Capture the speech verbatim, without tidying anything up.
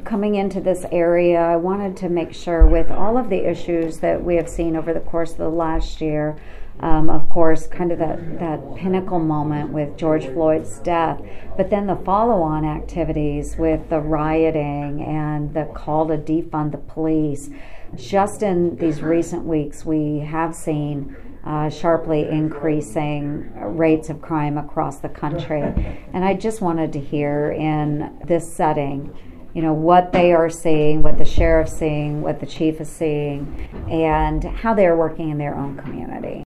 coming into this area, I wanted to make sure with all of the issues that we have seen over the course of the last year, um, of course, kind of that, that pinnacle moment with George Floyd's death, but then the follow-on activities with the rioting and the call to defund the police. Just in these recent weeks, we have seen uh, sharply increasing rates of crime across the country. And I just wanted to hear in this setting, you know, what they are seeing, what the sheriff's seeing, what the chief is seeing, and how they're working in their own community.